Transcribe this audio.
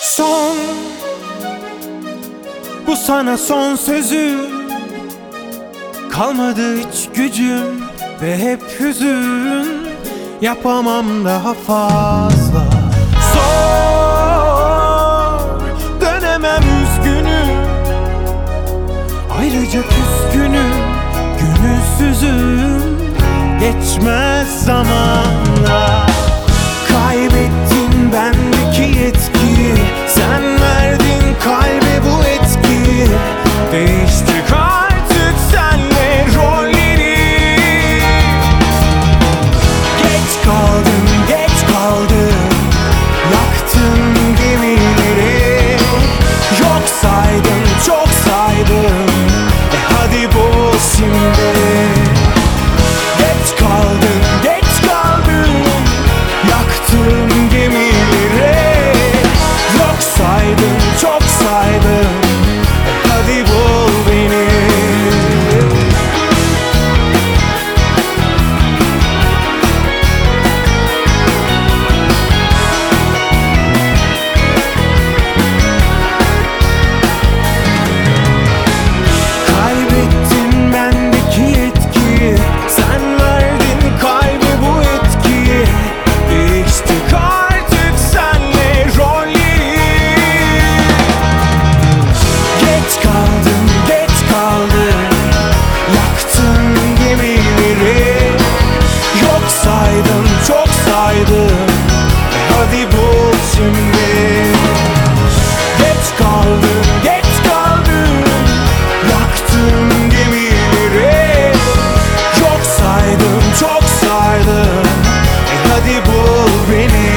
Son, bu sana son sözü. Kalmadı hiç gücüm ve hep hüzün. Yapamam daha fazla. Zor, dönemem üzgünüm. Ayrıca küskünüm, gönülsüzüm. Geçmez zamanla. Kaybettin bendeki yetkiyi. Sen verdin kalbe bu etkiyi. Değiştik artık senle rolleri. Geç kaldın, geç kaldın. Yaktın gemileri. Yok saydın, çok saydın. Hadi bul şimdi. Geç kaldın, geç kaldın. Yaktın gemileri. Yok saydın, çok saydın. Hadi bul beni. Kaybettin bendeki yetkiyi. Sen verdin kalbe bu etkiyi. Değiştik artık senle rolleri. Geç kaldın, geç kaldın. Yaktın gemileri. Yok saydın, çok saydın. Hadi bul şimdi. Geç kaldın, geç kaldın. Yaktın gemileri. Yok saydın, çok saydın. Hadi bul beni.